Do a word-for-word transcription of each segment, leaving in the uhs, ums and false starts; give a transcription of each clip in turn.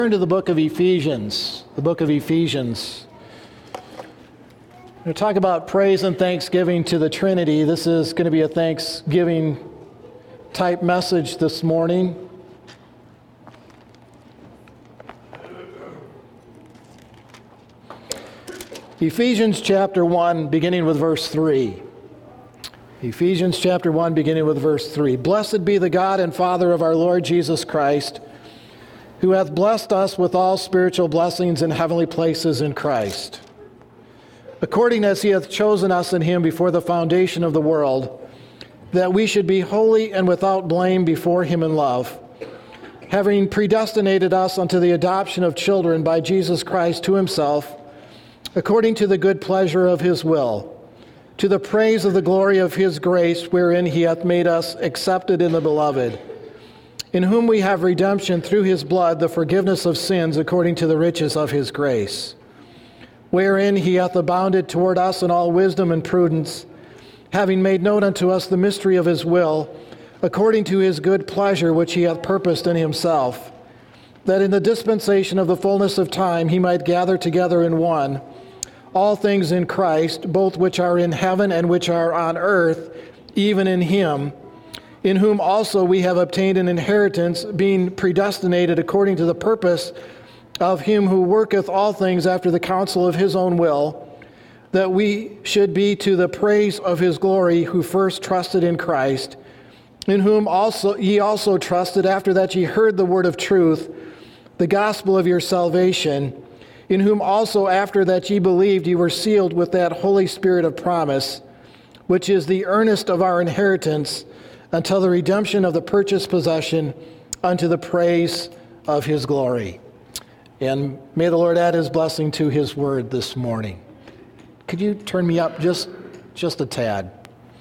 Turn to the book of Ephesians, the book of Ephesians. We're going to talk about praise and thanksgiving to the Trinity. This is going to be a Thanksgiving type message this morning. Ephesians chapter one, beginning with verse three. Ephesians chapter one, beginning with verse three. Blessed be the God and Father of our Lord Jesus Christ, who hath blessed us with all spiritual blessings in heavenly places in Christ, according as he hath chosen us in him before the foundation of the world, that we should be holy and without blame before him in love, having predestinated us unto the adoption of children by Jesus Christ to himself, according to the good pleasure of his will, to the praise of the glory of his grace, wherein he hath made us accepted in the beloved, in whom we have redemption through his blood, the forgiveness of sins, according to the riches of his grace, wherein he hath abounded toward us in all wisdom and prudence, having made known unto us the mystery of his will, according to his good pleasure which he hath purposed in himself, that in the dispensation of the fullness of time he might gather together in one all things in Christ, both which are in heaven and which are on earth, even in him, in whom also we have obtained an inheritance, being predestinated according to the purpose of him who worketh all things after the counsel of his own will, that we should be to the praise of his glory, who first trusted in Christ, in whom also ye also trusted, after that ye heard the word of truth, the gospel of your salvation, in whom also after that ye believed ye were sealed with that Holy Spirit of promise, which is the earnest of our inheritance, until the redemption of the purchased possession, unto the praise of his glory. And may the Lord add his blessing to his word this morning. Could you turn me up just, just a tad?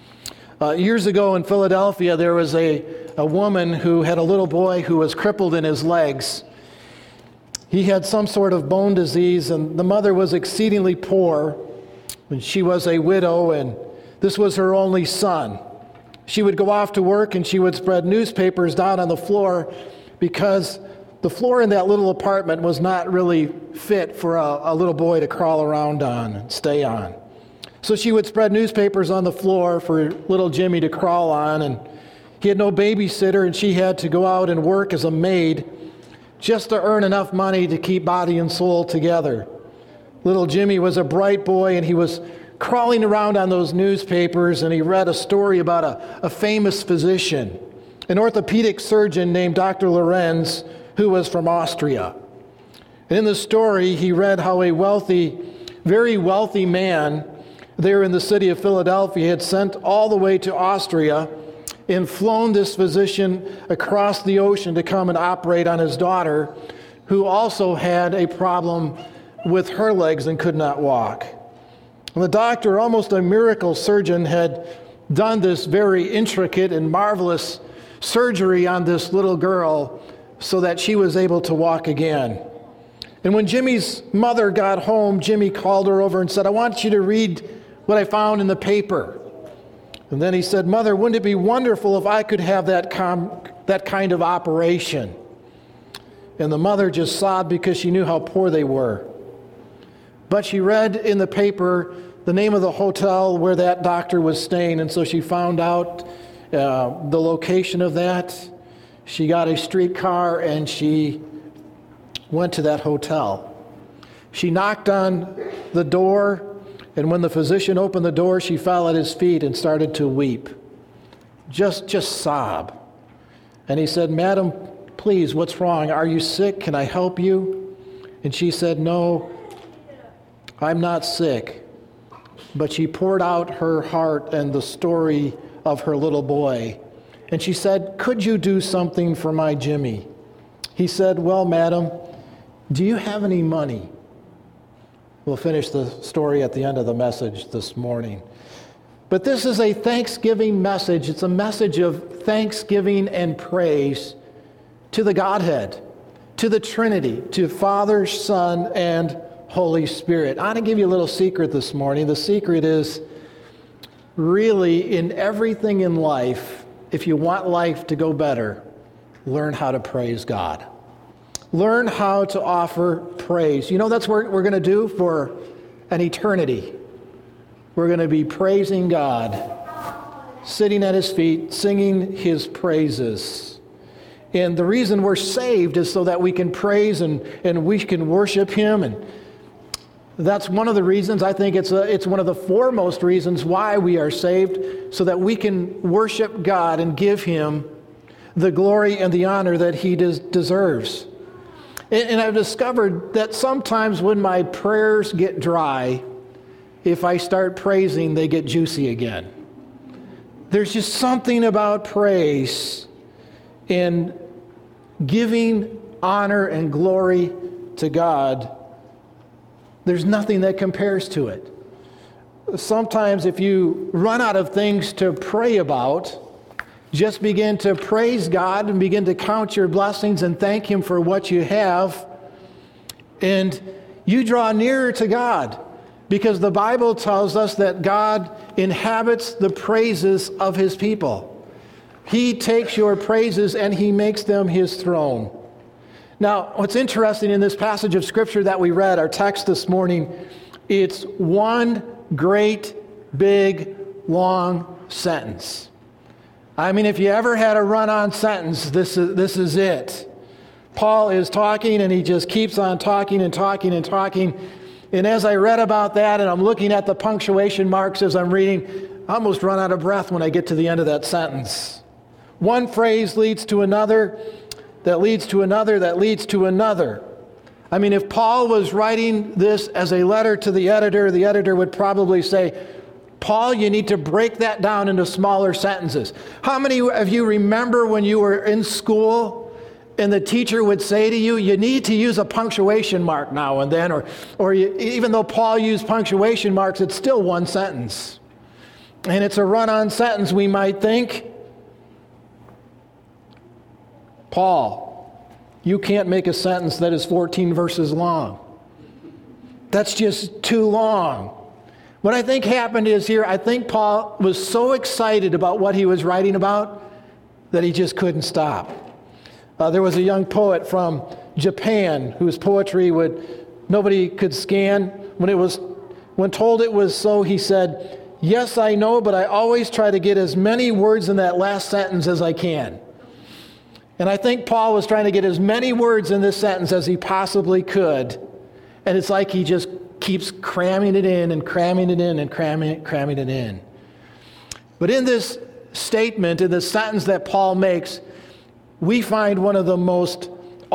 Uh, years ago in Philadelphia, there was a, a woman who had a little boy who was crippled in his legs. He had some sort of bone disease, and the mother was exceedingly poor, and she was a widow, and this was her only son. She would go off to work and she would spread newspapers down on the floor because the floor in that little apartment was not really fit for a, a little boy to crawl around on and stay on. So she would spread newspapers on the floor for little Jimmy to crawl on, and he had no babysitter, and she had to go out and work as a maid just to earn enough money to keep body and soul together. Little Jimmy was a bright boy, and he was crawling around on those newspapers, and he read a story about a, a famous physician, an orthopedic surgeon named Doctor Lorenz, who was from Austria. And in the story, he read how a wealthy, very wealthy man there in the city of Philadelphia had sent all the way to Austria and flown this physician across the ocean to come and operate on his daughter, who also had a problem with her legs and could not walk. And the doctor, almost a miracle surgeon, had done this very intricate and marvelous surgery on this little girl so that she was able to walk again. And when Jimmy's mother got home, Jimmy called her over and said, "I want you to read what I found in the paper." And then he said, "Mother, wouldn't it be wonderful if I could have that com- that kind of operation?" And the mother just sobbed because she knew how poor they were. But she read in the paper the name of the hotel where that doctor was staying, and so she found out uh, the location of that. She got a streetcar and she went to that hotel. She knocked on the door, and when the physician opened the door, she fell at his feet and started to weep. Just, just sob. And he said, "Madam, please, what's wrong? Are you sick? Can I help you?" And she said, "No, I'm not sick." But she poured out her heart and the story of her little boy. And she said, "Could you do something for my Jimmy?" He said, "Well, madam, do you have any money?" We'll finish the story at the end of the message this morning. But this is a Thanksgiving message. It's a message of thanksgiving and praise to the Godhead, to the Trinity, to Father, Son, and Holy Spirit. I want to give you a little secret this morning. The secret is really in everything in life, if you want life to go better, learn how to praise God. learn how to offer praise. You know, that's what we're going to do for an eternity. We're going to be praising God, sitting at his feet, singing his praises. And the reason we're saved is so that we can praise and, and we can worship him. And that's one of the reasons. I think it's, a, it's one of the foremost reasons why we are saved, so that we can worship God and give him the glory and the honor that he des- deserves. And, and I've discovered that sometimes when my prayers get dry, if I start praising, they get juicy again. There's just something about praise and giving honor and glory to God. There's nothing that compares to it. Sometimes if you run out of things to pray about, just begin to praise God and begin to count your blessings and thank him for what you have. And you draw nearer to God, because the Bible tells us that God inhabits the praises of his people. He takes your praises and he makes them his throne. Now, what's interesting in this passage of Scripture that we read, our text this morning, it's one great, big, long sentence. I mean, if you ever had a run-on sentence, this is, this is it. Paul is talking and he just keeps on talking and talking and talking. And as I read about that and I'm looking at the punctuation marks as I'm reading, I almost run out of breath when I get to the end of that sentence. One phrase leads to another, that leads to another, that leads to another. I mean, if Paul was writing this as a letter to the editor, the editor would probably say, Paul, you need to break that down into smaller sentences. How many of you remember when you were in school and the teacher would say to you, you need to use a punctuation mark now and then, or, or you, even though Paul used punctuation marks, it's still one sentence. And it's a run-on sentence, we might think. Paul, you can't make a sentence that is fourteen verses long. That's just too long. What I think happened is here, I think Paul was so excited about what he was writing about that he just couldn't stop. Uh, there was a young poet from Japan whose poetry would nobody could scan. When it was, when told it was so, he said, "Yes, I know, but I always try to get as many words in that last sentence as I can." And I think Paul was trying to get as many words in this sentence as he possibly could. And it's like he just keeps cramming it in and cramming it in and cramming it, cramming it in. But in this statement, in this sentence that Paul makes, we find one of the most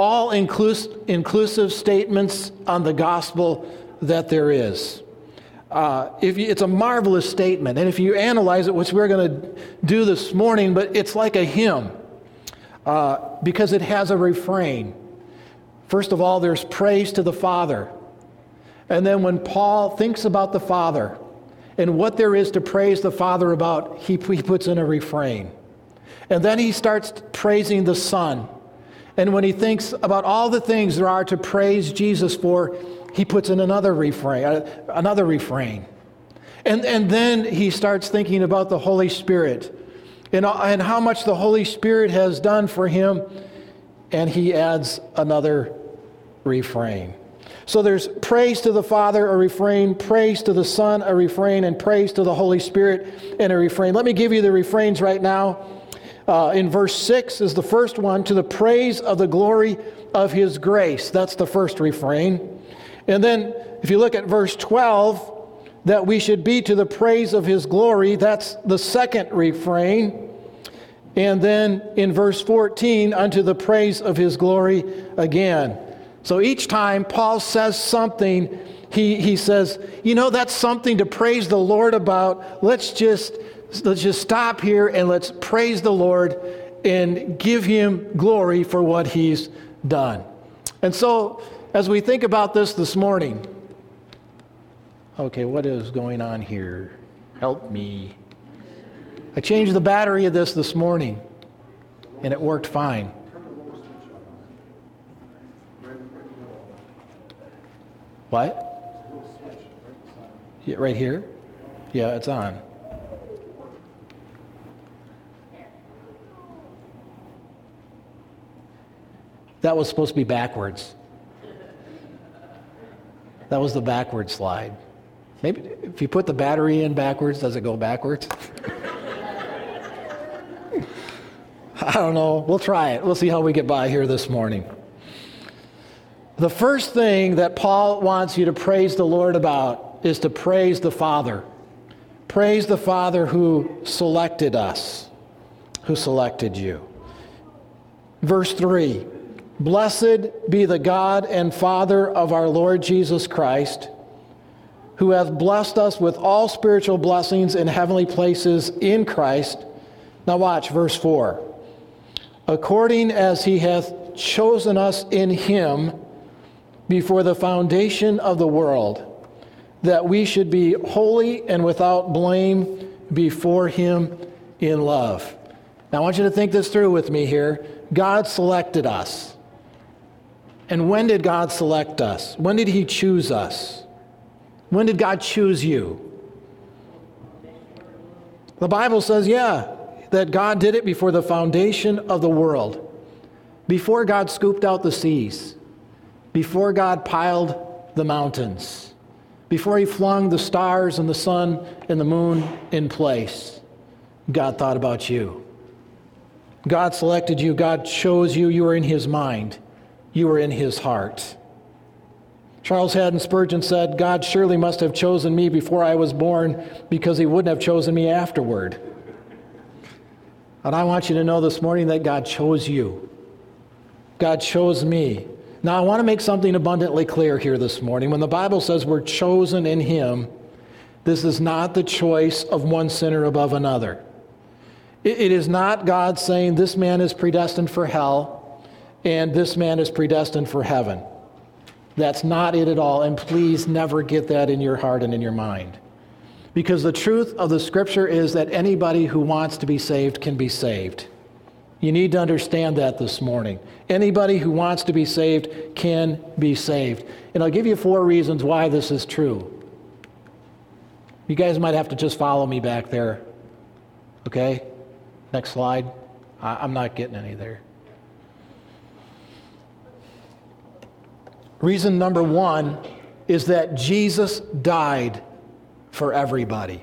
all-inclusive statements on the gospel that there is. Uh, if you, it's a marvelous statement. And if you analyze it, which we're going to do this morning, but it's like a hymn. Uh, because it has a refrain. First of all, there's praise to the Father. And then when Paul thinks about the Father and what there is to praise the Father about, he, he puts in a refrain. And then he starts praising the Son. And when he thinks about all the things there are to praise Jesus for, he puts in another refrain. Uh, another refrain. And, and then he starts thinking about the Holy Spirit. And, and how much the Holy Spirit has done for him, and he adds another refrain. So there's praise to the Father, a refrain, praise to the Son, a refrain, and praise to the Holy Spirit, and a refrain. Let me give you the refrains right now. Uh, in verse six is the first one, to the praise of the glory of his grace. That's the first refrain. And then if you look at verse twelve, that we should be to the praise of his glory, that's the second refrain. And then in verse fourteen, unto the praise of his glory again. So each time Paul says something, he, he says, you know, that's something to praise the Lord about. Let's just, let's just stop here and let's praise the Lord and give him glory for what he's done. And so as we think about this this morning, okay, what is going on here? Help me. I changed the battery of this this morning, and it worked fine. What? Yeah, right here? Yeah, it's on. That was supposed to be backwards. That was the backward slide. Maybe if you put the battery in backwards, does it go backwards? I don't know. We'll try it. We'll see how we get by here this morning. The first thing that Paul wants you to praise the Lord about is to praise the Father. Praise the Father who selected us, who selected you. Verse three, blessed be the God and Father of our Lord Jesus Christ, who hath blessed us with all spiritual blessings in heavenly places in Christ. Now watch verse four. According as he hath chosen us in him before the foundation of the world, that we should be holy and without blame before him in love. Now I want you to think this through with me here. God selected us. And when did God select us? When did he choose us? When did God choose you? The Bible says, yeah, that God did it before the foundation of the world. Before God scooped out the seas. Before God piled the mountains. Before he flung the stars and the sun and the moon in place. God thought about you. God selected you. God chose you. You were in his mind. You were in his heart. Charles Haddon Spurgeon said, God surely must have chosen me before I was born because he wouldn't have chosen me afterward. And I want you to know this morning that God chose you. God chose me. Now I want to make something abundantly clear here this morning. When the Bible says we're chosen in him, this is not the choice of one sinner above another. It, it is not God saying this man is predestined for hell and this man is predestined for heaven. That's not it at all, and please never get that in your heart and in your mind. Because the truth of the Scripture is that anybody who wants to be saved can be saved. You need to understand that this morning. Anybody who wants to be saved can be saved. And I'll give you four reasons why this is true. You guys might have to just follow me back there. Okay? Next slide. I- I'm not getting any there. Reason number one is that Jesus died for everybody.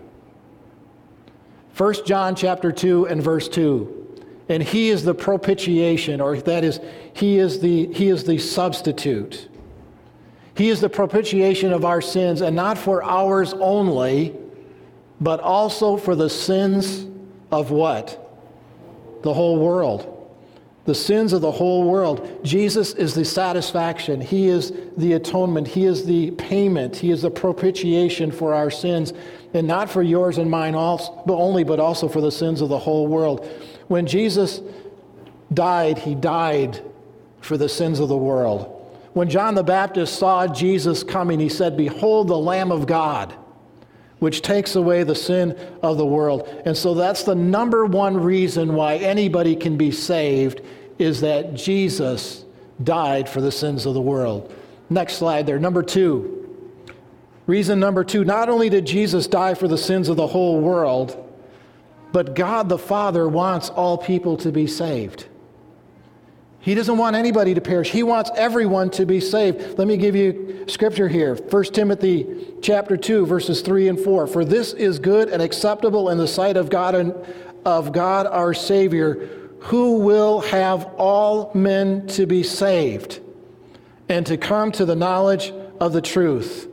First John chapter two and verse two. And he is the propitiation, or that is, he is the he is the substitute. He is the propitiation of our sins, and not for ours only, but also for the sins of what? The whole world. The sins of the whole world. Jesus is the satisfaction. He is the atonement. He is the payment. He is the propitiation for our sins, and not for yours and mine also, only, but also for the sins of the whole world. When Jesus died, he died for the sins of the world. When John the Baptist saw Jesus coming, he said, "Behold the Lamb of God, which takes away the sin of the world." And so that's the number one reason why anybody can be saved, is that Jesus died for the sins of the world. Next slide there. Number two. Reason number two, not only did Jesus die for the sins of the whole world, but God the Father wants all people to be saved. He doesn't want anybody to perish. He wants everyone to be saved. Let me give you scripture here. First Timothy chapter two, verses three and four. For this is good and acceptable in the sight of God and of God our Savior, who will have all men to be saved and to come to the knowledge of the truth.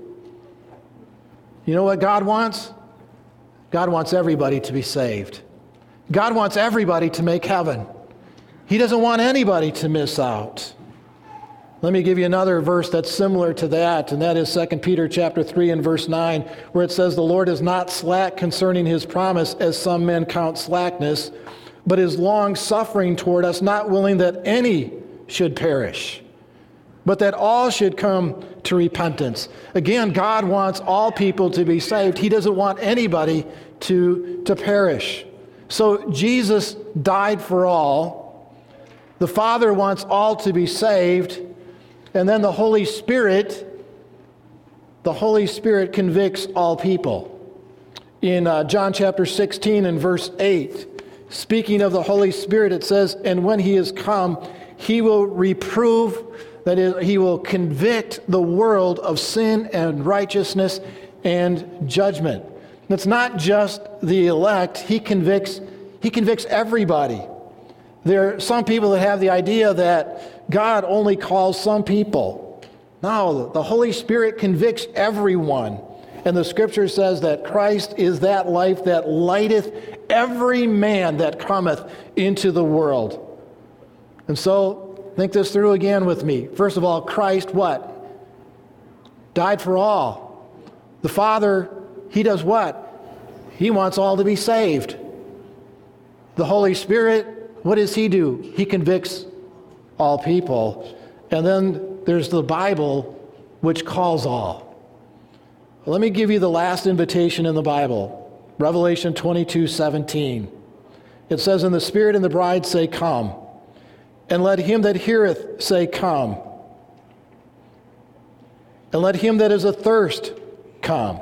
You know what God wants? God wants everybody to be saved. God wants everybody to make heaven. He doesn't want anybody to miss out. Let me give you another verse that's similar to that, and that is Second Peter chapter three and verse nine, where it says, "The Lord is not slack concerning his promise, as some men count slackness, but is long-suffering toward us, not willing that any should perish, but that all should come to repentance." Again, God wants all people to be saved. He doesn't want anybody to, to perish. So Jesus died for all. The Father wants all to be saved. And then the Holy Spirit, the Holy Spirit convicts all people. In uh, John chapter sixteen and verse eight, speaking of the Holy Spirit, it says, "And when he is come, he will reprove, that is, he will convict the world of sin and righteousness and judgment. It's not just the elect, he convicts, he convicts everybody. There are some people that have the idea that God only calls some people. No, the Holy Spirit convicts everyone. And the scripture says that Christ is that life that lighteth every man that cometh into the world. And so, think this through again with me. First of all, Christ what? Died for all. The Father, he does what? He wants all to be saved. The Holy Spirit, what does he do? He convicts all people. And then there's the Bible, which calls all. Let me give you the last invitation in the Bible, Revelation twenty-two seventeen. It says, "And the Spirit and the bride say, Come. And let him that heareth say, Come. And let him that is athirst come."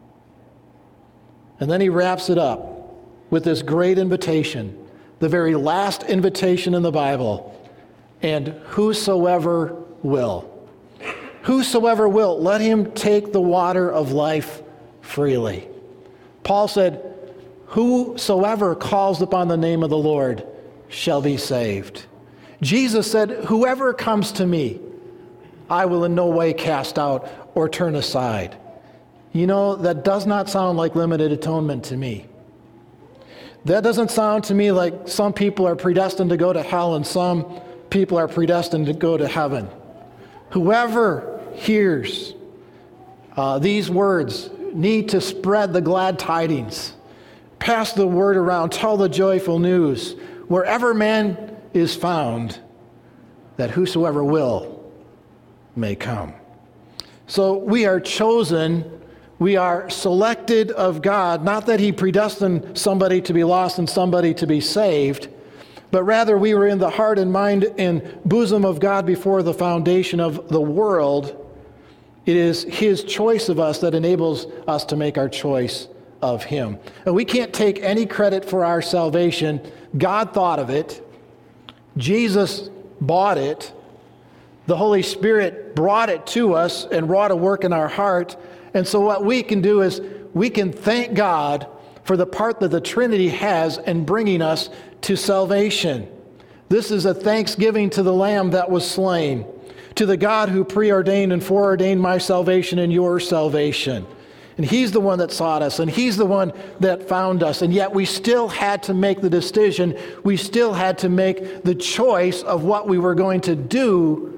And then he wraps it up with this great invitation, the very last invitation in the Bible. "And whosoever will." Whosoever will, let him take the water of life freely. Paul said, "Whosoever calls upon the name of the Lord shall be saved." Jesus said, "Whoever comes to me, I will in no way cast out or turn aside." You know, that does not sound like limited atonement to me. That doesn't sound to me like some people are predestined to go to hell and some people are predestined to go to heaven. Whoever hears uh, these words need to spread the glad tidings, pass the word around, tell the joyful news, wherever man is found, that whosoever will may come. So we are chosen, we are selected of God, not that he predestined somebody to be lost and somebody to be saved, but rather we were in the heart and mind and bosom of God before the foundation of the world. It is his choice of us that enables us to make our choice of him. And we can't take any credit for our salvation. God thought of it. Jesus bought it. The Holy Spirit brought it to us and wrought a work in our heart. And so what we can do is we can thank God for the part that the Trinity has in bringing us to salvation. This is a thanksgiving to the Lamb that was slain, to the God who preordained and foreordained my salvation and your salvation. And he's the one that sought us, and he's the one that found us. And yet we still had to make the decision. We still had to make the choice of what we were going to do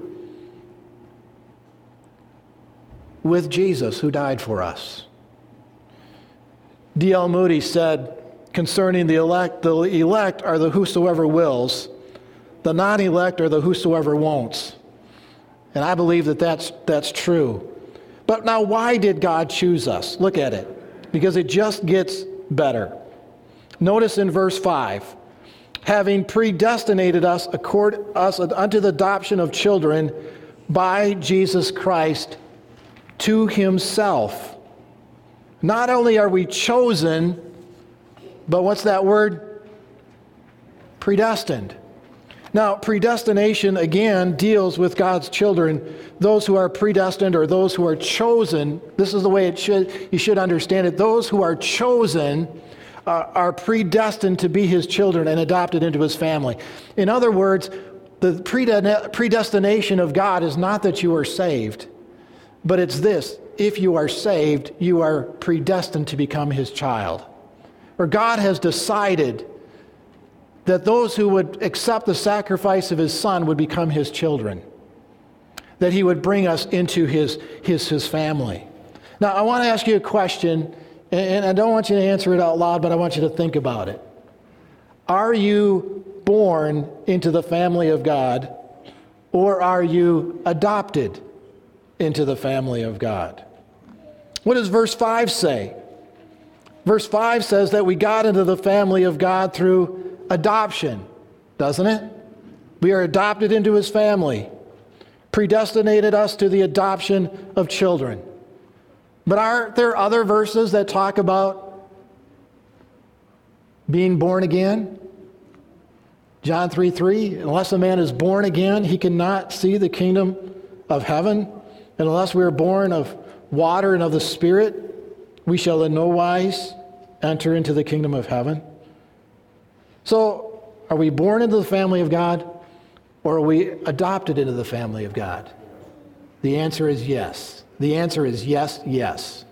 with Jesus, who died for us. D L Moody said concerning the elect, the elect are the whosoever wills, the non-elect are the whosoever won'ts. And I believe that that's, that's true. But now, why did God choose us? Look at it. Because it just gets better. Notice in verse five, having predestinated us, accord, us unto the adoption of children by Jesus Christ to himself. Not only are we chosen, but what's that word? Predestined. Now, predestination, again, deals with God's children, those who are predestined or those who are chosen. This is the way it should, you should understand it. Those who are chosen uh, are predestined to be his children and adopted into his family. In other words, the predestination of God is not that you are saved, but it's this: if you are saved, you are predestined to become his child. Or God has decided that those who would accept the sacrifice of his son would become his children, that he would bring us into his, his, his family. Now, I want to ask you a question, and I don't want you to answer it out loud, but I want you to think about it. Are you born into the family of God, or are you adopted into the family of God? What does verse five say? Verse five says that we got into the family of God through adoption, doesn't it? We are adopted into his family, predestinated us to the adoption of children. But are there other verses that talk about being born again? John three three, unless a man is born again, he cannot see the kingdom of heaven. And unless we are born of water and of the Spirit, we shall in no wise enter into the kingdom of heaven. So, are we born into the family of God, or are we adopted into the family of God? The answer is yes. The answer is yes, yes.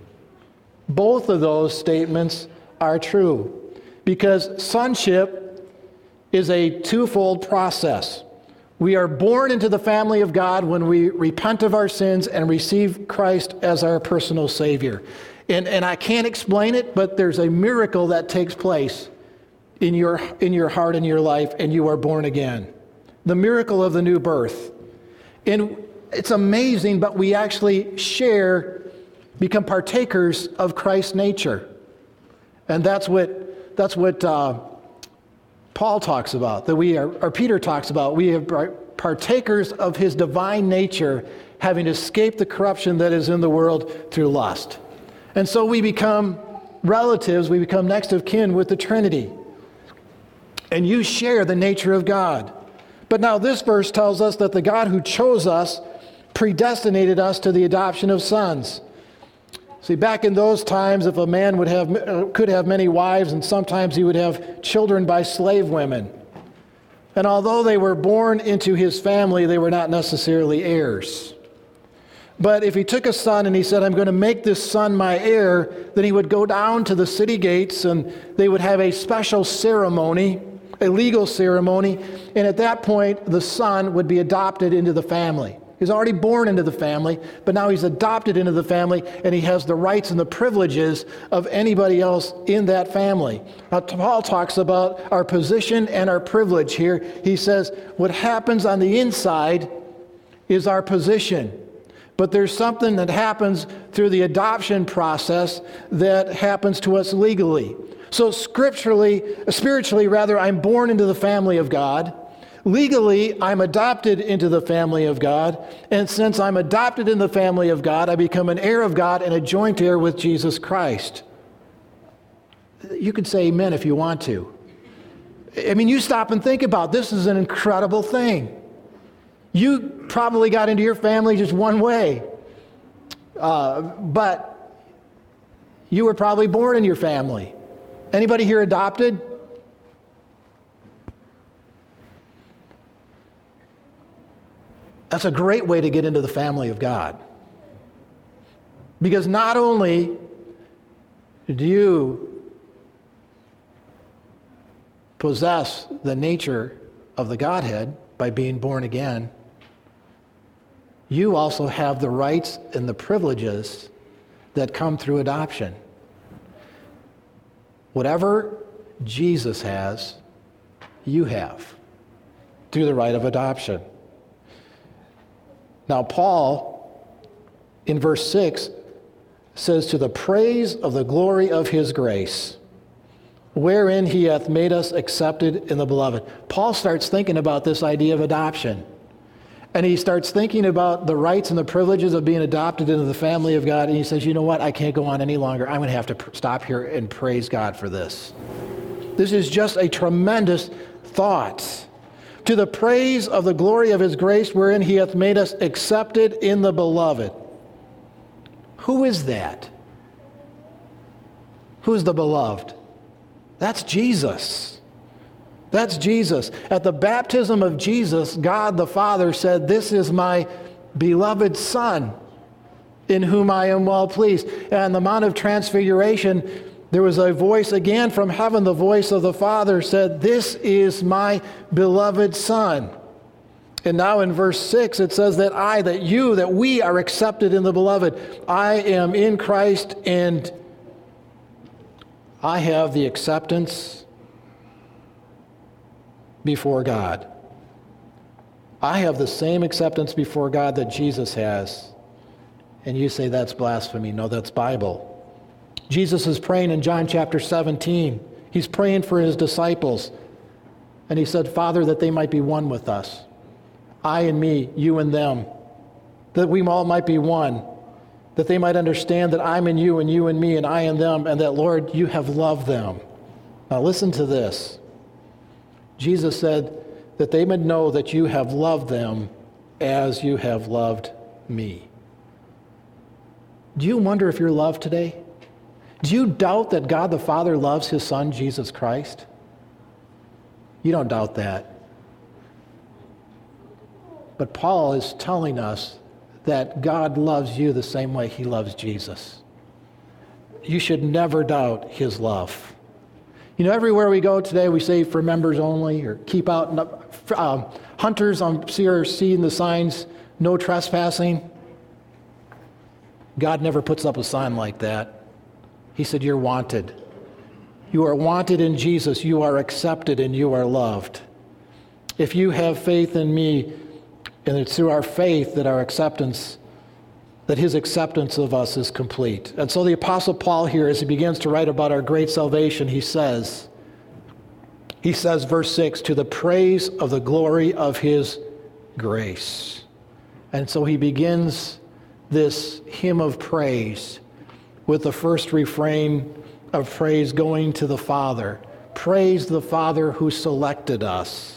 Both of those statements are true, because sonship is a twofold process. We are born into the family of God when we repent of our sins and receive Christ as our personal Savior. And, and I can't explain it, but there's a miracle that takes place in your, in your heart and your life, and you are born again. The miracle of the new birth. And it's amazing, but we actually share, become partakers of Christ's nature. And that's what, that's what uh, Paul talks about, that we are, or Peter talks about. We are partakers of his divine nature, having escaped the corruption that is in the world through lust. And so we become relatives, we become next of kin with the Trinity. And you share the nature of God. But now this verse tells us that the God who chose us predestinated us to the adoption of sons. See, back in those times, if a man would have, could have many wives, and sometimes he would have children by slave women. And although they were born into his family, they were not necessarily heirs. But if he took a son and he said, I'm going to make this son my heir, then he would go down to the city gates and they would have a special ceremony, a legal ceremony, and at that point, the son would be adopted into the family. He's already born into the family, but now he's adopted into the family, and he has the rights and the privileges of anybody else in that family. Now, Paul talks about our position and our privilege here. He says, what happens on the inside is our position. But there's something that happens through the adoption process that happens to us legally. So scripturally, spiritually rather, I'm born into the family of God. Legally, I'm adopted into the family of God, and since I'm adopted in the family of God, I become an heir of God and a joint heir with Jesus Christ. You can say amen if you want to. I mean, you stop and think about it. This is an incredible thing. You probably got into your family just one way, uh, but you were probably born in your family. Anybody here adopted? That's a great way to get into the family of God. Because not only do you possess the nature of the Godhead by being born again, you also have the rights and the privileges that come through adoption. Whatever Jesus has, you have through the right of adoption. Now, Paul, in verse six, says, to the praise of the glory of his grace, wherein he hath made us accepted in the beloved. Paul starts thinking about this idea of adoption. And he starts thinking about the rights and the privileges of being adopted into the family of God. And he says, you know what? I can't go on any longer. I'm going to have to pr- stop here and praise God for this. This is just a tremendous thought. To the praise of the glory of his grace, wherein he hath made us accepted in the beloved. Who is that? Who's the beloved? That's Jesus. That's Jesus. At the baptism of Jesus, God the Father said, this is my beloved Son, in whom I am well pleased. And on the Mount of Transfiguration, there was a voice again from heaven, the voice of the Father said, this is my beloved Son. And now in verse six, it says that I, that you, that we are accepted in the beloved. I am in Christ, and I have the acceptance before God. I have the same acceptance before God that Jesus has. And you say that's blasphemy. No, that's Bible. Jesus is praying in John chapter seventeen. He's praying for his disciples. And he said, Father, that they might be one with us. I and me, you and them. That we all might be one. That they might understand that I'm in you and you in me and I in them. And that, Lord, you have loved them. Now listen to this. Jesus said that they would know that you have loved them as you have loved me. Do you wonder if you're loved today? Do you doubt that God the Father loves his Son, Jesus Christ? You don't doubt that. But Paul is telling us that God loves you the same way he loves Jesus. You should never doubt his love. You know, everywhere we go today, we say for members only, or keep out, uh, hunters on sea are seeing the signs, no trespassing. God never puts up a sign like that. He said, you're wanted. You are wanted in Jesus. You are accepted and you are loved. If you have faith in me, and it's through our faith that our acceptance, that his acceptance of us is complete. And so the Apostle Paul here, as he begins to write about our great salvation, he says, he says, verse six, to the praise of the glory of his grace. And so he begins this hymn of praise with the first refrain of praise going to the Father. Praise the Father who selected us.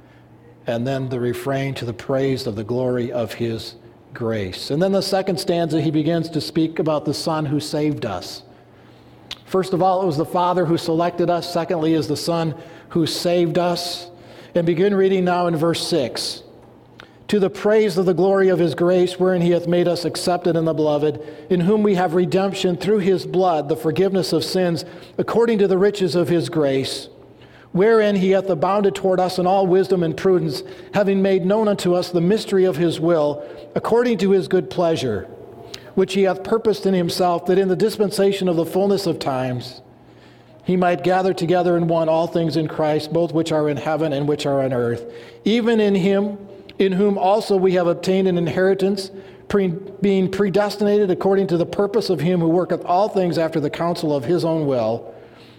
And then the refrain to the praise of the glory of his grace. And then the second stanza, he begins to speak about the Son who saved us. First of all, it was the Father who selected us. Secondly, is the Son who saved us. And begin reading now in verse six. To the praise of the glory of his grace, wherein he hath made us accepted in the beloved, in whom we have redemption through his blood, the forgiveness of sins, according to the riches of his grace, wherein he hath abounded toward us in all wisdom and prudence, having made known unto us the mystery of his will, according to his good pleasure, which he hath purposed in himself, that in the dispensation of the fullness of times he might gather together in one all things in Christ, both which are in heaven and which are on earth, even in him, in whom also we have obtained an inheritance, pre- being predestinated according to the purpose of him who worketh all things after the counsel of his own will.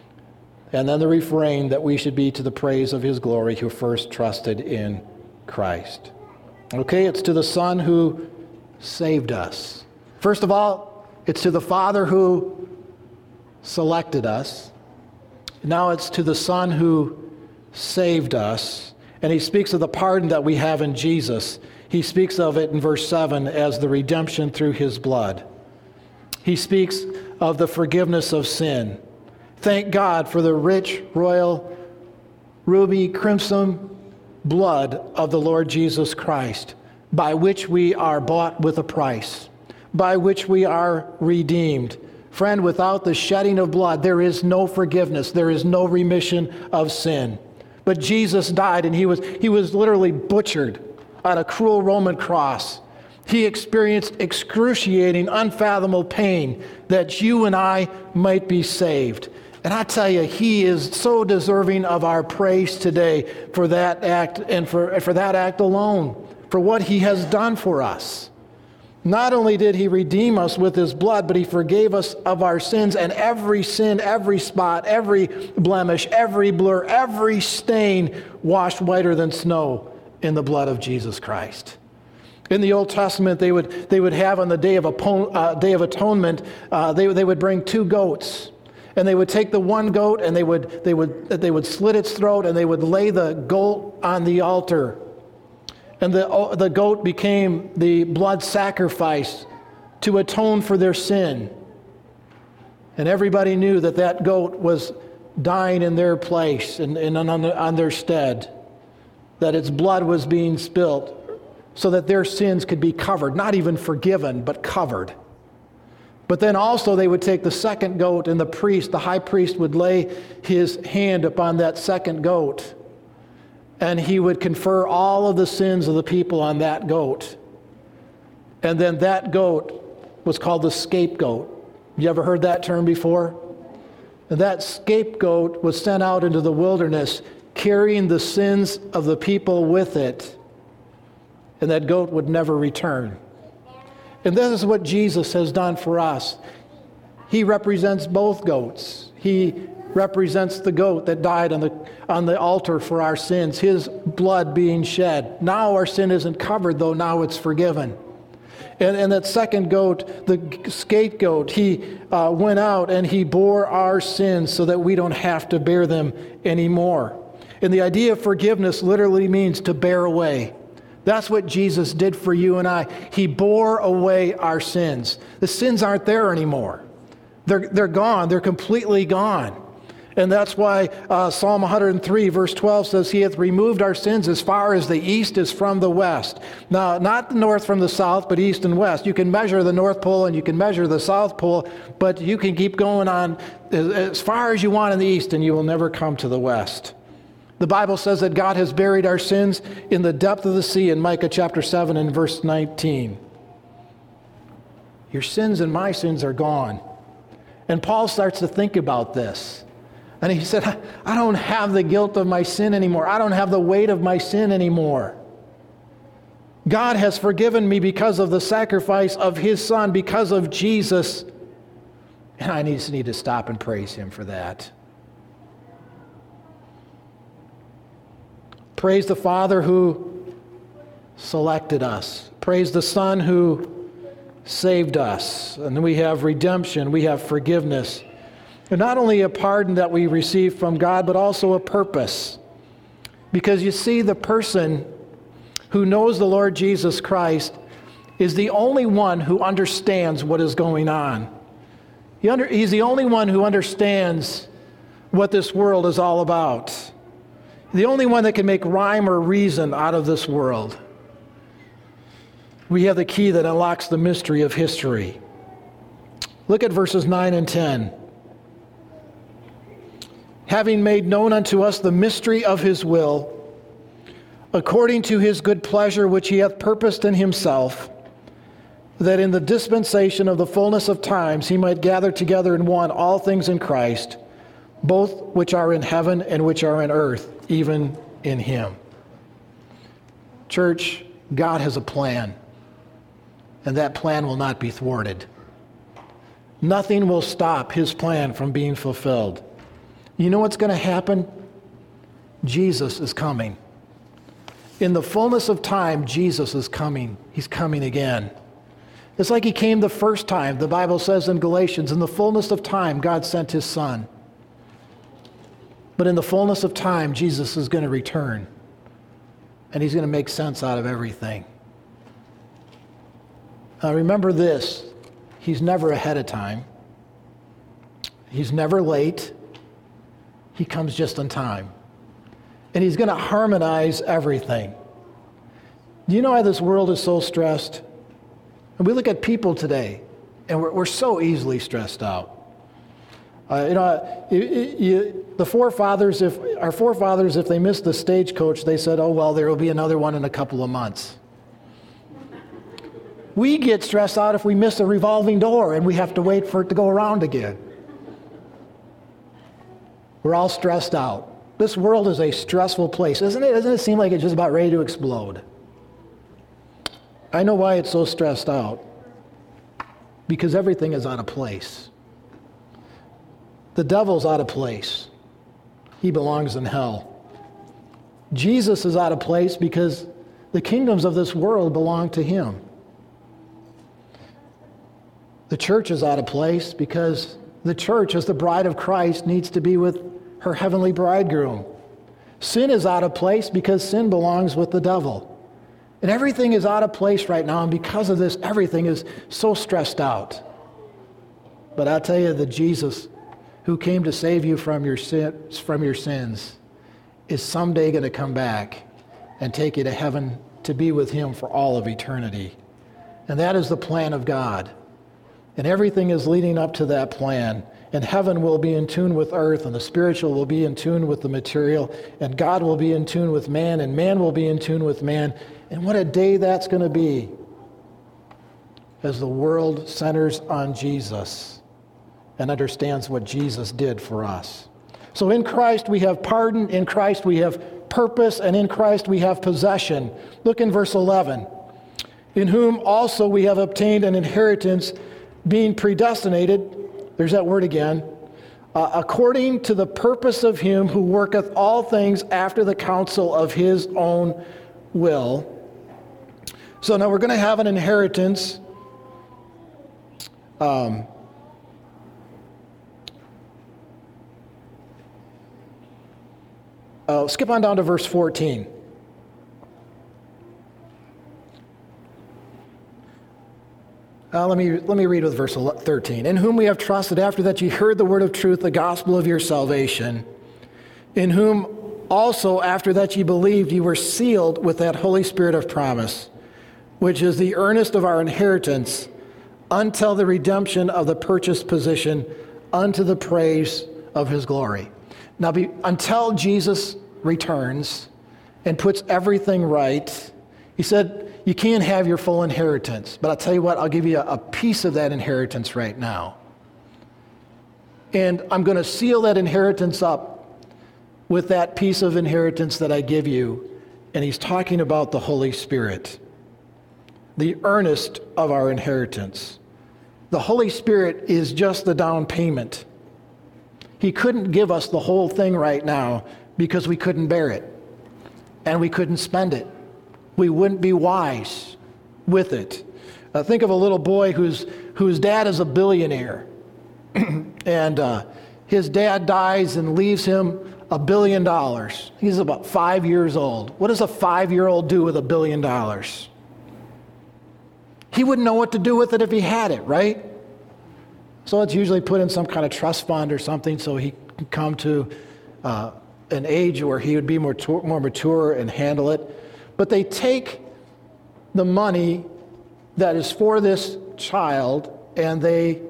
And then the refrain that we should be to the praise of his glory who first trusted in Christ. Okay, it's to the Son who saved us. First of all, it's to the Father who selected us. Now it's to the Son who saved us. And he speaks of the pardon that we have in Jesus. He speaks of it in verse seven as the redemption through his blood. He speaks of the forgiveness of sin. Thank God for the rich, royal, ruby, crimson blood of the Lord Jesus Christ, by which we are bought with a price, by which we are redeemed. Friend, without the shedding of blood, there is no forgiveness. There is no remission of sin. But Jesus died, and he was, he was literally butchered on a cruel Roman cross. He experienced excruciating, unfathomable pain that you and I might be saved. And I tell you, he is so deserving of our praise today for that act and for, for that act alone, for what he has done for us. Not only did he redeem us with his blood, but he forgave us of our sins, and every sin, every spot, every blemish, every blur, every stain washed whiter than snow in the blood of Jesus Christ. In the Old Testament, they would they would have on the Day of, uh, Day of Atonement, uh, they, they would bring two goats. And they would take the one goat and they would they would they would slit its throat, and they would lay the goat on the altar. And the the goat became the blood sacrifice to atone for their sin. And everybody knew that that goat was dying in their place and, and on, on their stead, that its blood was being spilt so that their sins could be covered, not even forgiven, but covered. But then also they would take the second goat, and the priest, the high priest, would lay his hand upon that second goat, and he would confer all of the sins of the people on that goat. And then that goat was called the scapegoat. You ever heard that term before? And that scapegoat was sent out into the wilderness, carrying the sins of the people with it, and that goat would never return. And this is what Jesus has done for us. He represents both goats. He represents the goat that died on the on the altar for our sins, his blood being shed. Now our sin isn't covered, though now it's forgiven. And, and that second goat, the scapegoat, he uh, went out and he bore our sins so that we don't have to bear them anymore. And the idea of forgiveness literally means to bear away. That's what Jesus did for you and I. He bore away our sins. The sins aren't there anymore. They're, they're gone. They're completely gone. And that's why uh, Psalm one hundred three, verse twelve says, He hath removed our sins as far as the east is from the west. Now, not the north from the south, but east and west. You can measure the North Pole and you can measure the South Pole, but you can keep going on as, as far as you want in the east, and you will never come to the west. The Bible says that God has buried our sins in the depth of the sea in Micah chapter seven and verse nineteen. Your sins and my sins are gone. And Paul starts to think about this. And he said, I don't have the guilt of my sin anymore. I don't have the weight of my sin anymore. God has forgiven me because of the sacrifice of His Son, because of Jesus. And I just need to stop and praise Him for that. Praise the Father who selected us. Praise the Son who saved us. And then we have redemption. We have forgiveness. And not only a pardon that we receive from God, but also a purpose. Because you see, the person who knows the Lord Jesus Christ is the only one who understands what is going on. He under, he's the only one who understands what this world is all about. The only one that can make rhyme or reason out of this world. We have the key that unlocks the mystery of history. Look at verses nine and ten. Having made known unto us the mystery of His will, according to His good pleasure which He hath purposed in Himself, that in the dispensation of the fullness of times He might gather together in one all things in Christ, both which are in heaven and which are in earth, even in Him. Church, God has a plan, and that plan will not be thwarted. Nothing will stop His plan from being fulfilled. You know what's going to happen? Jesus is coming. In the fullness of time, Jesus is coming. He's coming again. It's like He came the first time. The Bible says in Galatians, in the fullness of time, God sent His Son. But in the fullness of time, Jesus is going to return. And He's going to make sense out of everything. Now remember this. He's never ahead of time. He's never late. He comes just on time. And He's going to harmonize everything. Do you know why this world is so stressed? And we look at people today, and we're, we're so easily stressed out. Uh, you know, you, you, the forefathers, if our forefathers, if they missed the stagecoach, they said, oh, well, there will be another one in a couple of months. We get stressed out if we miss a revolving door and we have to wait for it to go around again. We're all stressed out. This world is a stressful place, isn't it? Doesn't it seem like it's just about ready to explode? I know why it's so stressed out. Because everything is out of place. The devil's out of place. He belongs in hell. Jesus is out of place because the kingdoms of this world belong to Him. The church is out of place because the church, as the bride of Christ, needs to be with her heavenly bridegroom. Sin is out of place because sin belongs with the devil. And everything is out of place right now, and because of this, everything is so stressed out. But I'll tell you that Jesus, who came to save you from your sins, from your sins, is someday going to come back and take you to heaven to be with Him for all of eternity. And that is the plan of God. And everything is leading up to that plan. And heaven will be in tune with earth, and the spiritual will be in tune with the material, and God will be in tune with man, and man will be in tune with man. And what a day that's going to be as the world centers on Jesus and understands what Jesus did for us. So in Christ we have pardon, in Christ we have purpose, and in Christ we have possession. Look in verse eleven. In whom also we have obtained an inheritance, being predestinated, there's that word again, uh, according to the purpose of Him who worketh all things after the counsel of His own will. So now we're going to have an inheritance. Um, Uh, skip on down to verse fourteen. Uh, let me let me read with verse thirteen. In whom we have trusted after that ye heard the word of truth, the gospel of your salvation, in whom also after that ye believed, ye were sealed with that Holy Spirit of promise, which is the earnest of our inheritance, until the redemption of the purchased possession, unto the praise of his glory. Now, be, until Jesus returns and puts everything right, he said, you can't have your full inheritance. But I'll tell you what, I'll give you a, a piece of that inheritance right now. And I'm going to seal that inheritance up with that piece of inheritance that I give you. And he's talking about the Holy Spirit, the earnest of our inheritance. The Holy Spirit is just the down payment. He couldn't give us the whole thing right now because we couldn't bear it and we couldn't spend it. We wouldn't be wise with it. Uh, think of a little boy whose whose dad is a billionaire, and uh, his dad dies and leaves him a billion dollars. He's about five years old. What does a five-year-old do with a billion dollars? He wouldn't know what to do with it if he had it, right? So it's usually put in some kind of trust fund or something so he can come to uh, an age where he would be more, to- more mature and handle it. But they take the money that is for this child and they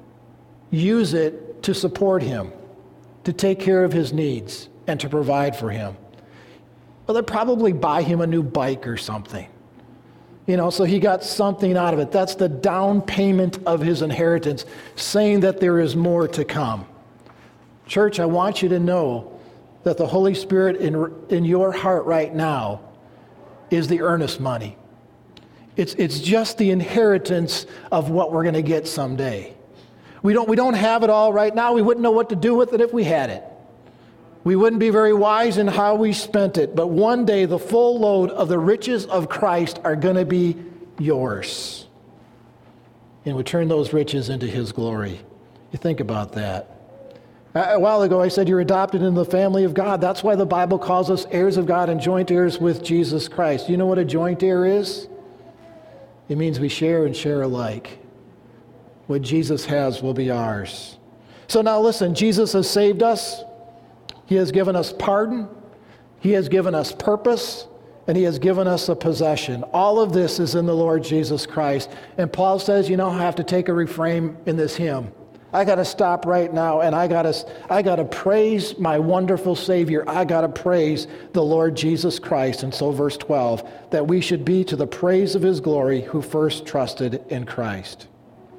use it to support him, to take care of his needs and to provide for him. Well, they'd probably buy him a new bike or something. You know, so he got something out of it. That's the down payment of his inheritance, saying that there is more to come. Church, I want you to know that the Holy Spirit in, in your heart right now is the earnest money. It's, it's just the inheritance of what we're going to get someday. We don't, we don't have it all right now. We wouldn't know what to do with it if we had it. We wouldn't be very wise in how we spent it. But one day, the full load of the riches of Christ are going to be yours. And we turn those riches into his glory. You think about that. A while ago, I said you're adopted into the family of God. That's why the Bible calls us heirs of God and joint heirs with Jesus Christ. You know what a joint heir is? It means we share and share alike. What Jesus has will be ours. So now listen, Jesus has saved us. He has given us pardon. He has given us purpose. And he has given us a possession. All of this is in the Lord Jesus Christ. And Paul says, you know, I have to take a refrain in this hymn. I got to stop right now and I got to I got to praise my wonderful Savior. I got to praise the Lord Jesus Christ. And so verse twelve, that we should be to the praise of his glory who first trusted in Christ.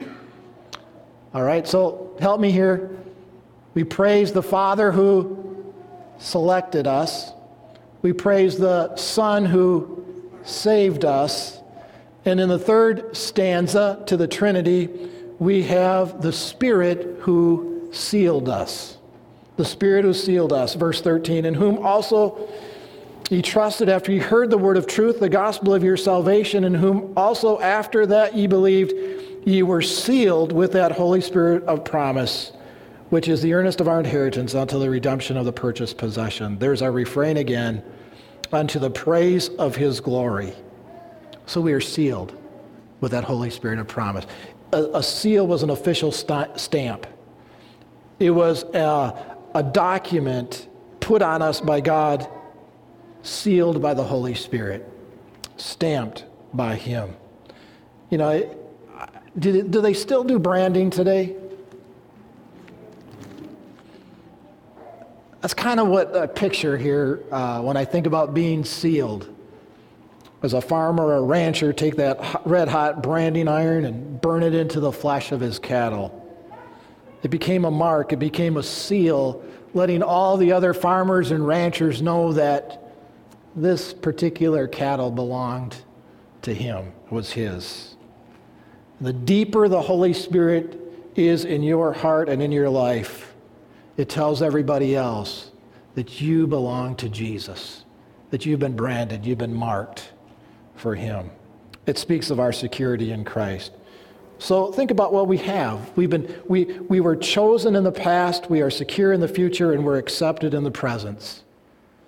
All right, so help me here. We praise the Father who selected us. We praise the Son who saved us. And in the third stanza to the Trinity, we have the Spirit who sealed us. The Spirit who sealed us. Verse thirteen, in whom also ye trusted after ye heard the word of truth, the gospel of your salvation, in whom also after that ye believed, ye were sealed with that Holy Spirit of promise, which is the earnest of our inheritance until the redemption of the purchased possession. There's our refrain again, unto the praise of his glory. So we are sealed with that Holy Spirit of promise. A, a seal was an official st- stamp. It was a, a document put on us by God, sealed by the Holy Spirit, stamped by him. You know, do, do they still do branding today? That's kind of what I picture here uh, when I think about being sealed. As a farmer or a rancher, take that red-hot branding iron and burn it into the flesh of his cattle. It became a mark, it became a seal, letting all the other farmers and ranchers know that this particular cattle belonged to him, was his. The deeper the Holy Spirit is in your heart and in your life, it tells everybody else that you belong to Jesus, that you've been branded, you've been marked for him. It speaks of our security in Christ. So think about what we have. We've been we we were chosen in the past, we are secure in the future, and we're accepted in the present.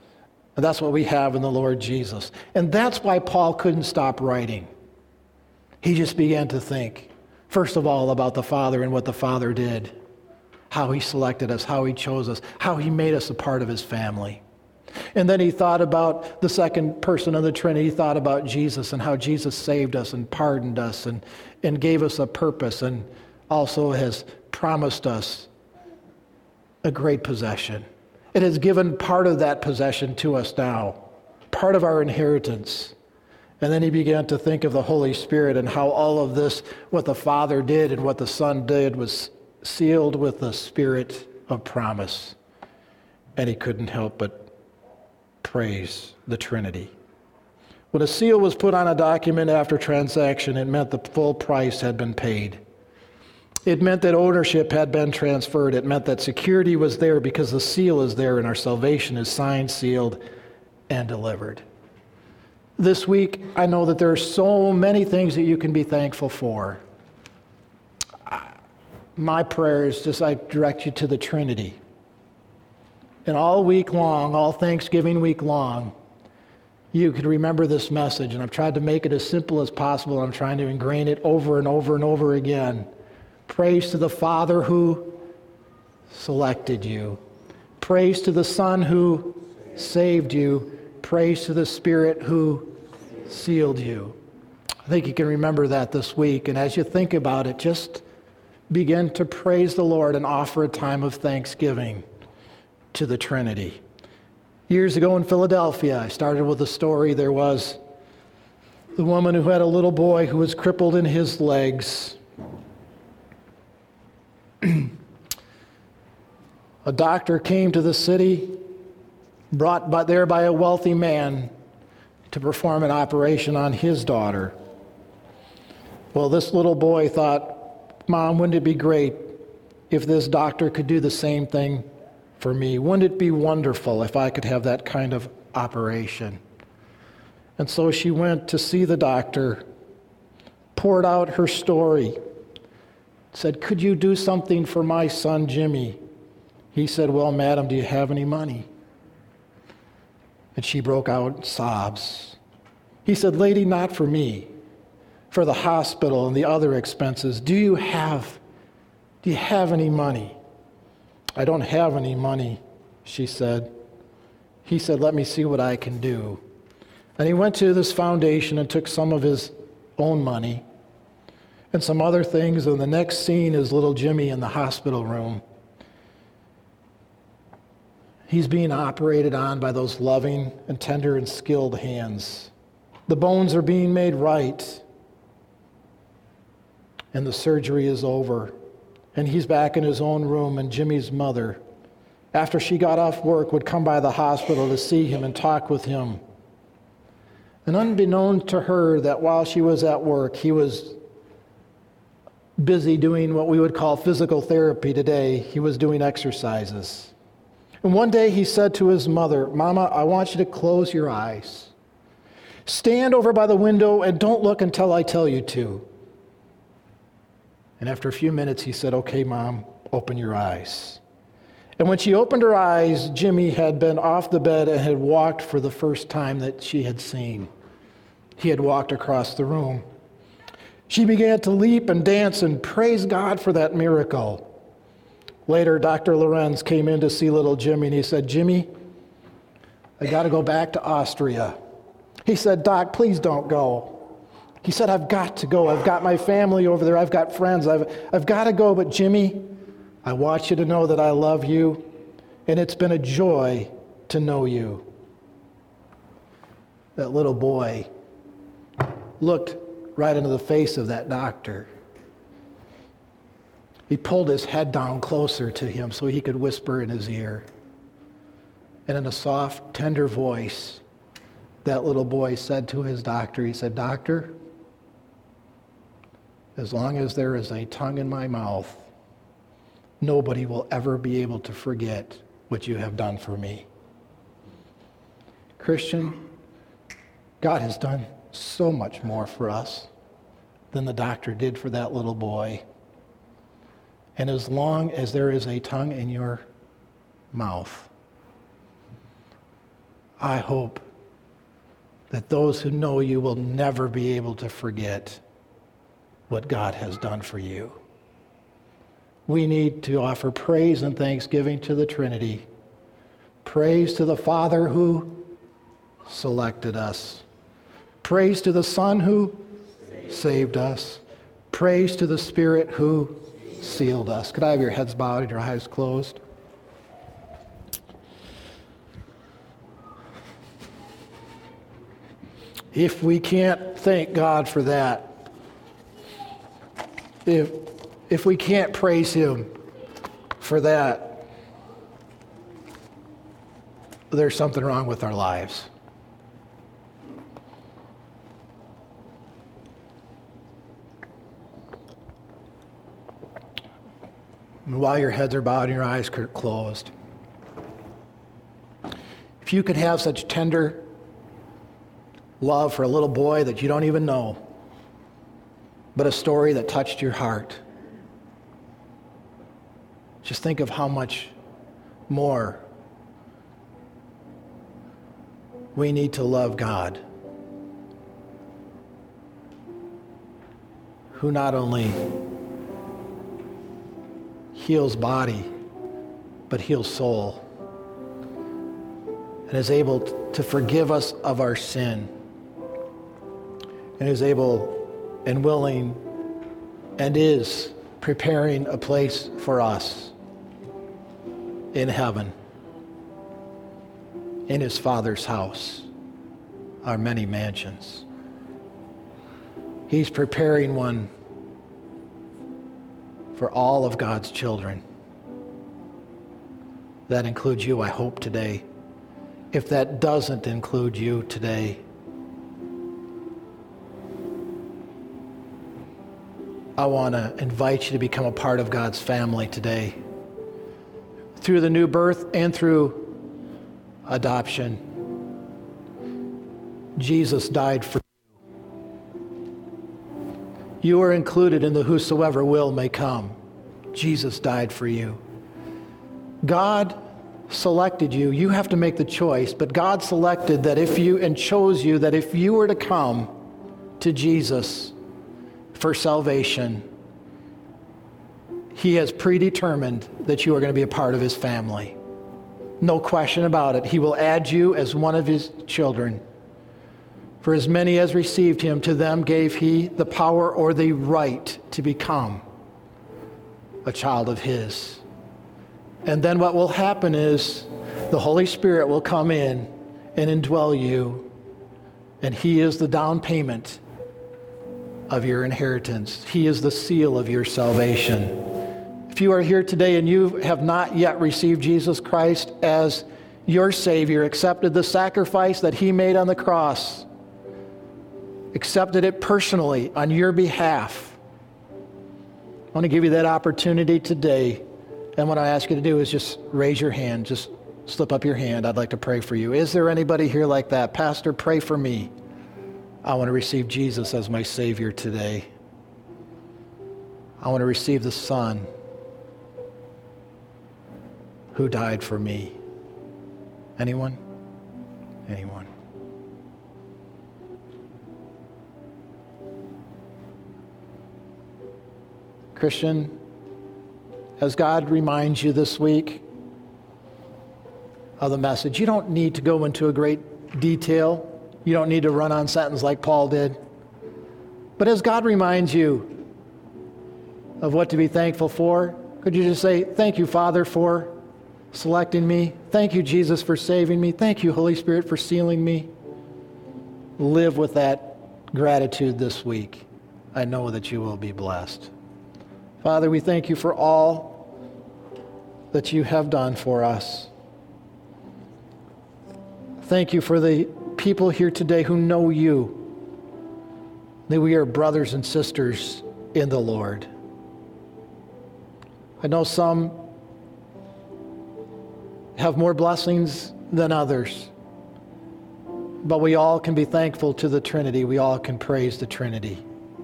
And that's what we have in the Lord Jesus. And that's why Paul couldn't stop writing. He just began to think, first of all, about the Father and what the Father did, how he selected us, how he chose us, how he made us a part of his family. And then he thought about the second person of the Trinity. He thought about Jesus and how Jesus saved us and pardoned us and, and gave us a purpose and also has promised us a great possession. It has given part of that possession to us now, part of our inheritance. And then he began to think of the Holy Spirit and how all of this, what the Father did and what the Son did, was sealed with the Spirit of promise. And he couldn't help but praise the Trinity. When a seal was put on a document after transaction, it meant the full price had been paid. It meant that ownership had been transferred. It meant that security was there because the seal is there and our salvation is signed, sealed, and delivered. This week, I know that there are so many things that you can be thankful for. My prayer is just I direct you to the Trinity. And all week long, all Thanksgiving week long, you could remember this message. And I've tried to make it as simple as possible. I'm trying to ingrain it over and over and over again. Praise to the Father who selected you. Praise to the Son who saved you. Praise to the Spirit who sealed you. I think you can remember that this week. And as you think about it, just begin to praise the Lord and offer a time of thanksgiving to the Trinity. Years ago in Philadelphia, I started with a story. There was the woman who had a little boy who was crippled in his legs. A doctor came to the city, brought by, there by a wealthy man to perform an operation on his daughter. Well, this little boy thought, Mom, wouldn't it be great if this doctor could do the same thing for me? Wouldn't it be wonderful if I could have that kind of operation? And so she went to see the doctor, poured out her story, said, could you do something for my son, Jimmy? He said, well, madam, do you have any money? And she broke out in sobs. He said, lady, not for me, for the hospital and the other expenses. Do you have, do you have any money? I don't have any money, she said. He said, let me see what I can do. And he went to this foundation and took some of his own money and some other things. And the next scene is little Jimmy in the hospital room. He's being operated on by those loving and tender and skilled hands. The bones are being made right. And the surgery is over. And he's back in his own room, and Jimmy's mother, after she got off work, would come by the hospital to see him and talk with him. And unbeknown to her that while she was at work, he was busy doing what we would call physical therapy today. He was doing exercises. And one day he said to his mother, Mama, I want you to close your eyes. Stand over by the window and don't look until I tell you to. And after a few minutes, he said, okay, Mom, open your eyes. And when she opened her eyes, Jimmy had been off the bed and had walked for the first time that she had seen. He had walked across the room. She began to leap and dance and praise God for that miracle. Later, Doctor Lorenz came in to see little Jimmy, and he said, Jimmy, I got to go back to Austria. He said, Doc, please don't go. He said, I've got to go. I've got my family over there. I've got friends. I've, I've got to go. But Jimmy, I want you to know that I love you, and it's been a joy to know you. That little boy looked right into the face of that doctor. He pulled his head down closer to him so he could whisper in his ear. And in a soft, tender voice, that little boy said to his doctor, he said, Doctor, as long as there is a tongue in my mouth, nobody will ever be able to forget what you have done for me. Christian, God has done so much more for us than the doctor did for that little boy. And as long as there is a tongue in your mouth, I hope that those who know you will never be able to forget what God has done for you. We need to offer praise and thanksgiving to the Trinity. Praise to the Father who selected us. Praise to the Son who saved us. Praise to the Spirit who sealed us. Could I have your heads bowed and your eyes closed? If we can't thank God for that, if, if we can't praise Him for that, there's something wrong with our lives. And while your heads are bowed and your eyes are closed, if you could have such tender love for a little boy that you don't even know, but a story that touched your heart, just think of how much more we need to love God, who not only heals body, but heals soul, and is able to forgive us of our sin, and is able and willing and is preparing a place for us in heaven, in His Father's house, our many mansions. He's preparing one for all of God's children. That includes you, I hope, today. If that doesn't include you today, I want to invite you to become a part of God's family today. Through the new birth and through adoption, Jesus died for you. You are included in the whosoever will may come. Jesus died for you. God selected you. You have to make the choice, but God selected that if you, and chose you, that if you were to come to Jesus for salvation, He has predetermined that you are going to be a part of His family. No question about it. He will add you as one of His children. For as many as received Him, to them gave He the power or the right to become a child of His. And then what will happen is the Holy Spirit will come in and indwell you, and He is the down payment of your inheritance. He is the seal of your salvation. If you are here today and you have not yet received Jesus Christ as your Savior, accepted the sacrifice that He made on the cross, accepted it personally on your behalf, I want to give you that opportunity today. And what I ask you to do is just raise your hand. Just slip up your hand. I'd like to pray for you. Is there anybody here like that? Pastor, pray for me. I want to receive Jesus as my Savior today. I want to receive the Son who died for me. Anyone? Anyone? Christian, as God reminds you this week of the message, you don't need to go into a great detail. You don't need to run on sentence like Paul did. But as God reminds you of what to be thankful for, could you just say, thank you, Father, for selecting me. Thank you, Jesus, for saving me. Thank you, Holy Spirit, for sealing me. Live with that gratitude this week. I know that you will be blessed. Father, we thank you for all that you have done for us. Thank you for the people here today who know you, that we are brothers and sisters in the Lord. I know some have more blessings than others, but we all can be thankful to the Trinity. We all can praise the Trinity.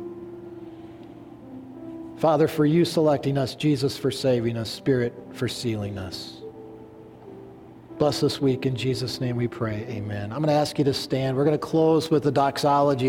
Father, for you selecting us, Jesus for saving us, Spirit for sealing us. Bless this week. In Jesus' name we pray. Amen. I'm going to ask you to stand. We're going to close with the doxology.